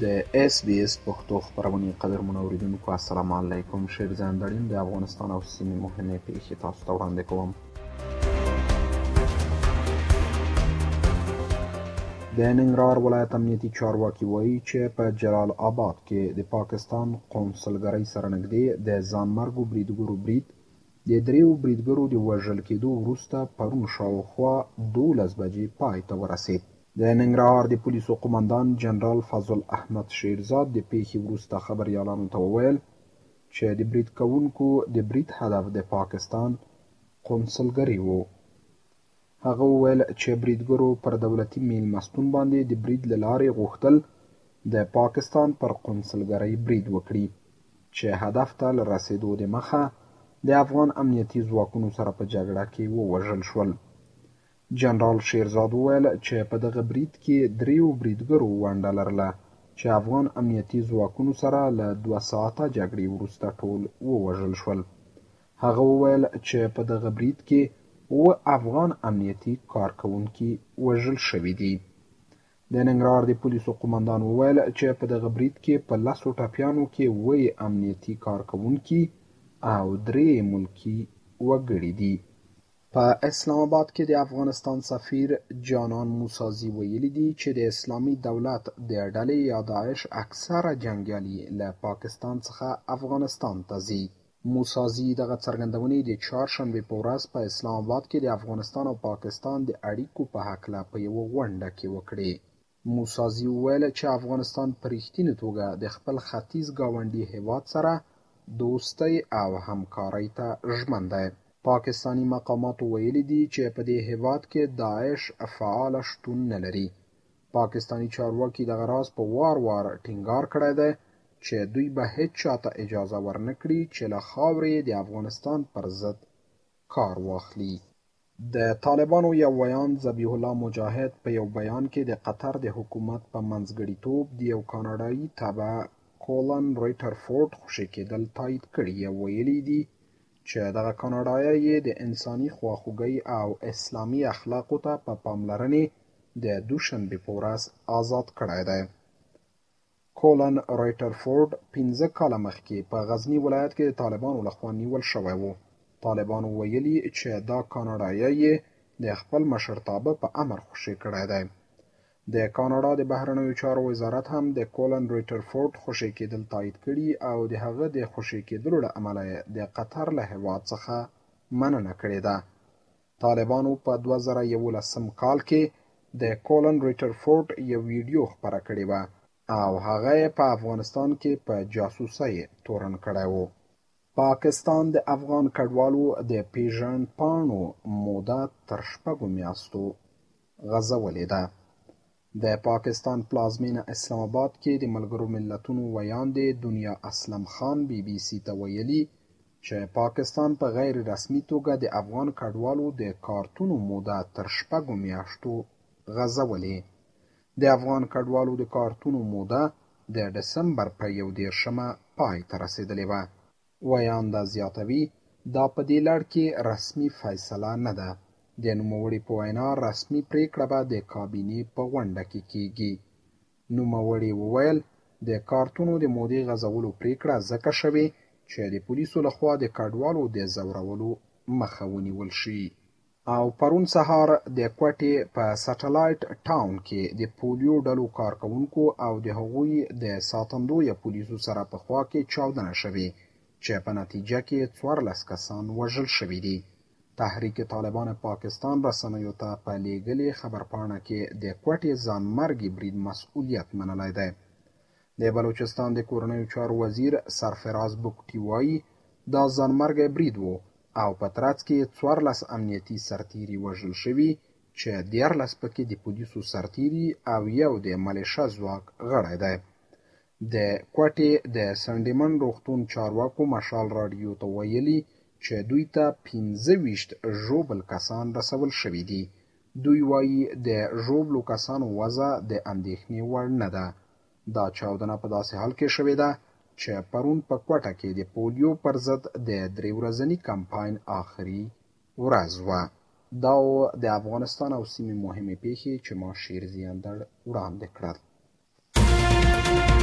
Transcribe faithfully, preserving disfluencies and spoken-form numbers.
د اس بي اس پښتو خپرونې قدرمنو اوریدونکو السلام علیکم. شیرزان دړیم د افغانستان او سیمې مهمې پیښې تاسو ته وړاندې کوم. د ننګرهار ولایت امنیتي چارواکي وایي چې په جلال آباد کې د پاکستان قونسلګرۍ سره نږدې د ځانمرګو بریدګرو برید د دریو بریدګرو د وژل کېدو وروسته پرون شاوخوا دولس بجې پای ته ورسېد. د ننګرهار د پولیسو قومندان جنرال فضل احمد شیرزاد د پیښې وروسته خبریالانو ته وویل چې د برید کوونکو د برید هدف د پاکستان قونسلګرۍ و. هغه وویل چې بریدګرو پر دولتي میلمستون باندې د برید له لارې غوښتل د پاکستان پر قونسلګرۍ برید وکړي چې هدف ته له رسېدو دمخه د افغان امنیتي ځواکونو سره په جګړه کې ووژل شول. جنرال شیرزاد وویل چې په دغه برید کې دریو بریدګرو ونډه لرله چې افغان امنیتي ځواکونو سره له دوه ساعته جګړې وروسته ټول ووژل شول. هغه وویل چې په دغه برید کې اووه افغان امنیتي کارکوونکي وژل شوي دي. د ننګرهار د پولیسو قومندان وویل چې په دغه برید کې په لسو ټپیانو کې اووه امنیتي کارکوونکي او درې ملکي وګړي دي. په اسلام آباد کې د افغانستان سفیر جانان موسازي ویلي دي چې د اسلامي دولت د ډلې یا داعش اکثره جنګیالي له پاکستان څخه افغانستان ته ځي. موسازي دغه څرګندونې د چهارشنبې په ورځ په اسلام آباد کې د افغانستان او پاکستان د اړیکو په هکله په یوه غونډه کې وکړې. موسازي وویل چې افغانستان په رښتینې توګه د خپل ختیځ ګاونډي هیواد سره دوستۍ او همکارۍ ته ژمن دی. پاکستاني مقاماتو ویلي دي چې په دې هیواد کې داعش فعاله شتون نه لري. پاکستاني چارواکي دغه راز په وار وار ټینګار کړی دی چې دوی به هیڅ چاته اجازه ورنکړي چې له خاورې د افغانستان پر ضد کار واخلي. د طالبانو یو ویان ذبیح الله مجاهد په یو بیان کې د قطر د حکومت په منځګړیتوب د یو کاناډایي تبع کولن ریټرفورډ خوشي کېدل تایید کړي او ویلي دي چې دغه کاناډایی یې د انساني خواخوږۍ او اسلامي اخلاقو ته په پاملرنې د دوشنبې په ورځ آزاد کړی دی. کولن ریټرفورډ پنځه کاله مخکې په غزني ولایت کې د طالبانو لخوا نیول شوی و. طالبانو ویلي چې دا کاناډایی یې د خپل مشرتابه په امر خوشي کړی دی. د کاناډا د بهرنیو چارو وزارت هم د کولن ریټرفورډ خوشي کېدل تایید کړي او د هغه د خوشي کېدلو له امله د قطر له هیواد څخه مننه کړې ده. طالبانو په دوه زره یولسم کال کې د کولن ریټرفورډ یو ویډیو خپره کړې وه او هغه یې په افغانستان کې په جاسوسۍ تورن کړی و. پاکستان د افغان کډوالو د پیژند پاڼو موده تر شپږو میاشتو غځولې ده. د پاکستان پلازمینه اسلام آباد کې د ملګرو ملتونو ویاندې دنیا اسلم خان بی بی سی ته ویلي چې پاکستان په غیر رسمي توګه د افغان کډوالو د کارتونو موده تر شپږو میاشتو غځولې. د افغان کډوالو د کارتونو موده د ډسمبر په یو دېرشمه پای ته رسېدلې وه. ویانده زیاتوي دا په دې لړ کې رسمي فیصله نه ده. د نوموړي په وینا رسمي پریکړه به د کابینې په غونډه کې کیږي. نوموړي وویل د کارتونو د مودې غځولو پریکړه ځکه شوې چې د پولیسو لخوا د کډوالو د ځورولو مخه ونیول شي. او پرون سهار د کوټې په سټلایټ ټاون کې د پولیو ډلو کارکوونکو او د هغوی د ساتندویه پولیسو سره په خوا کې چاودنه شوې چې په نتیجه کې څوارلس کسان وژل شوي دي. تحریک طالبان پاکستان رسنیو ته په لیږلې خبرپاڼه کې د کوټې ځانمرګي برید مسؤلیت منلی دی. د بلوچستان د کورنیو چارو وزیر سرفراز بګټي وایي دا ځانمرګی برید و او په ترڅ کې څوارلس امنیتي سرتیري وژل شوي چې دیارلس پکې د پولیسو سرتیري او یو د ملیشه ځواک غړی دی. د کوټې د سنډیمن روغتون چارواکو مشال راډیو ته ویلي چې دوی ته پنځه ویشت ژوبل کسان رسول شوي دي. دوی وایي د ژوبلو کسانو وضع د اندېښنې وړ نه ده. دا چاودنه په داسې حال کې شوې ده چې پرون په کوټه کې د پولیو پر ضد د درې ورځني کمپاین آخري ورځ وه. دا د افغانستان او سیمې مهمې پیښې چې ما شیرزیان دړ وړاندې کړل.